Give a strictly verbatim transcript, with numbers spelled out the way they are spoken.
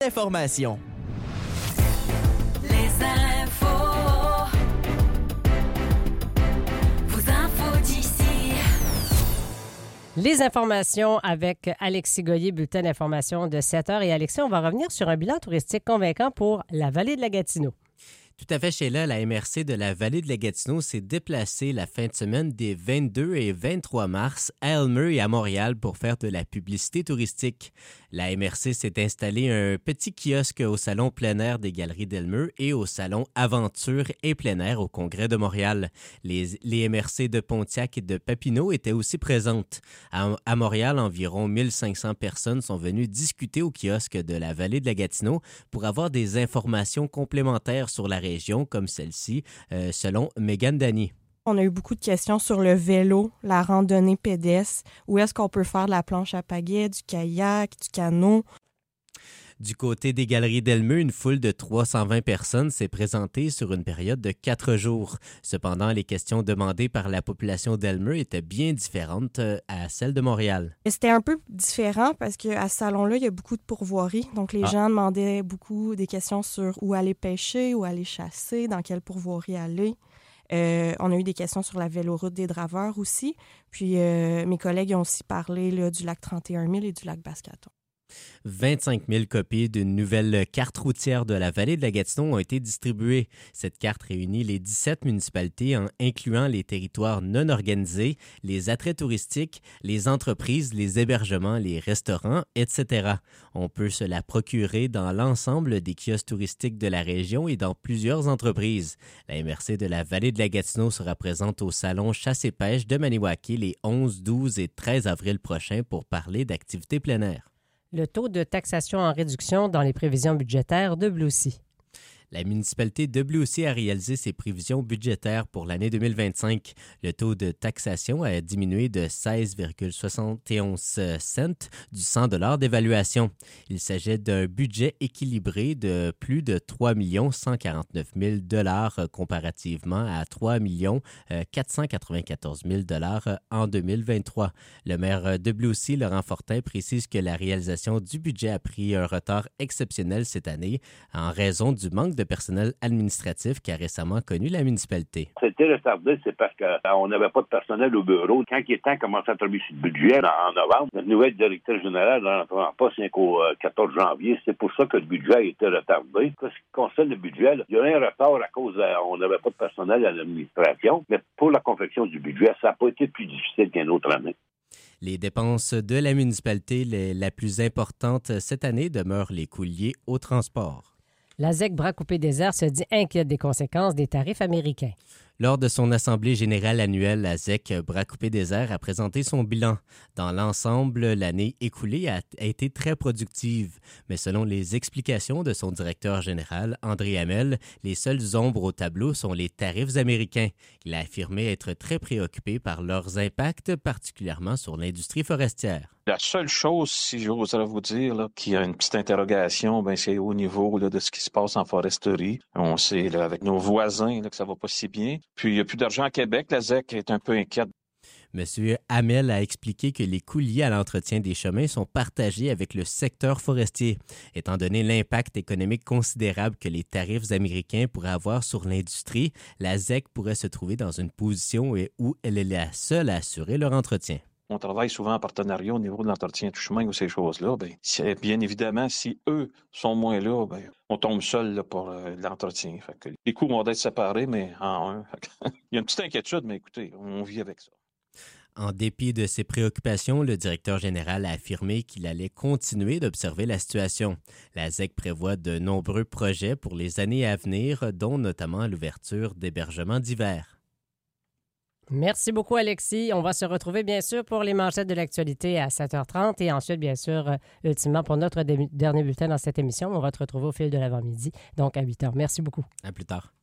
Information. Les infos. Vos infos d'ici. Les informations avec Alexis Goyer, bulletin d'information de sept heures. Et Alexis, on va revenir sur un bilan touristique convaincant pour la vallée de la Gatineau. Tout à fait, Sheila. La M R C de la vallée de la Gatineau s'est déplacée la fin de semaine des vingt-deux et vingt-trois mars à Elmer et à Montréal pour faire de la publicité touristique. La M R C s'est installée un petit kiosque au salon plein air des Galeries d'Elmer et au salon Aventure et plein air au Congrès de Montréal. Les, les M R C de Pontiac et de Papineau étaient aussi présentes. À, à Montréal, environ mille cinq cents personnes sont venues discuter au kiosque de la vallée de la Gatineau pour avoir des informations complémentaires sur la région. Région comme celle-ci, euh, selon Mégane Dany. On a eu beaucoup de questions sur le vélo, la randonnée pédestre, où est-ce qu'on peut faire de la planche à pagaie, du kayak, du canot. Du côté des Galeries d'Elmer, une foule de trois cent vingt personnes s'est présentée sur une période de quatre jours. Cependant, les questions demandées par la population d'Elmer étaient bien différentes à celles de Montréal. Et c'était un peu différent parce qu'à ce salon-là, il y a beaucoup de pourvoiries. Donc, les ah. gens demandaient beaucoup des questions sur où aller pêcher, où aller chasser, dans quelle pourvoirie aller. Euh, on a eu des questions sur la véloroute des Draveurs aussi. Puis, euh, mes collègues ont aussi parlé là, du lac trente et un mille et du lac Basse-Caton. vingt-cinq mille copies d'une nouvelle carte routière de la vallée de la Gatineau ont été distribuées. Cette carte réunit les dix-sept municipalités en incluant les territoires non organisés, les attraits touristiques, les entreprises, les hébergements, les restaurants, et cetera. On peut se la procurer dans l'ensemble des kiosques touristiques de la région et dans plusieurs entreprises. La M R C de la vallée de la Gatineau sera présente au salon Chasse et pêche de Maniwaki les onze, douze et treize avril prochains pour parler d'activités plein air. Le taux de taxation en réduction dans les prévisions budgétaires de Blue Sea. La municipalité de Blue Sea a réalisé ses prévisions budgétaires pour l'année deux mille vingt-cinq. Le taux de taxation a diminué de seize virgule soixante et onze cents du cent dollars d'évaluation. Il s'agit d'un budget équilibré de plus de trois millions cent quarante-neuf mille dollars comparativement à trois millions quatre cent quatre-vingt-quatorze mille dollars en deux mille vingt-trois. Le maire de Blue Sea, Laurent Fortin, précise que la réalisation du budget a pris un retard exceptionnel cette année en raison du manque de de personnel administratif qu'a récemment connu la municipalité. C'était retardé, c'est parce qu'on n'avait pas de personnel au bureau. Quand il est temps de commencer à travailler sur le budget en novembre, notre nouvelle directrice générale n'entrera pas c'est qu'au quatorze janvier. C'est pour ça que le budget a été retardé. Ce qui concerne le budget, là, il y a eu un retard à cause qu'on n'avait pas de personnel à l'administration, mais pour la confection du budget, ça n'a pas été plus difficile qu'une autre année. Les dépenses de la municipalité les, la plus importante cette année demeurent les couliers au transport. La Z E C Bras-Coupé-Désert se dit inquiète des conséquences des tarifs américains. Lors de son assemblée générale annuelle, la Z E C Bras-Coupé-Désert a présenté son bilan. Dans l'ensemble, l'année écoulée a, a été très productive. Mais selon les explications de son directeur général, André Hamel, les seules ombres au tableau sont les tarifs américains. Il a affirmé être très préoccupé par leurs impacts, particulièrement sur l'industrie forestière. La seule chose, si j'oserais vous dire, là, qu'il y a une petite interrogation, ben, c'est au niveau là, de ce qui se passe en foresterie. On sait là, avec nos voisins là, que ça va pas si bien. Puis il n'y a plus d'argent à Québec. La Z E C est un peu inquiète. M. Hamel a expliqué que les coûts liés à l'entretien des chemins sont partagés avec le secteur forestier. Étant donné l'impact économique considérable que les tarifs américains pourraient avoir sur l'industrie, la Z E C pourrait se trouver dans une position où elle est la seule à assurer leur entretien. On travaille souvent en partenariat au niveau de l'entretien du chemin ou ces choses-là. Bien, bien évidemment, si eux sont moins là, bien, on tombe seul là, pour euh, l'entretien. Fait que les coûts vont être séparés, mais en un. Il y a une petite inquiétude, mais écoutez, on vit avec ça. En dépit de ses préoccupations, le directeur général a affirmé qu'il allait continuer d'observer la situation. La Z E C prévoit de nombreux projets pour les années à venir, dont notamment l'ouverture d'hébergements d'hiver. Merci beaucoup, Alexis. On va se retrouver, bien sûr, pour les manchettes de l'actualité à sept heures trente et ensuite, bien sûr, euh, ultimement, pour notre dé- dernier bulletin dans cette émission. On va te retrouver au fil de l'avant-midi, donc à huit heures. Merci beaucoup. À plus tard.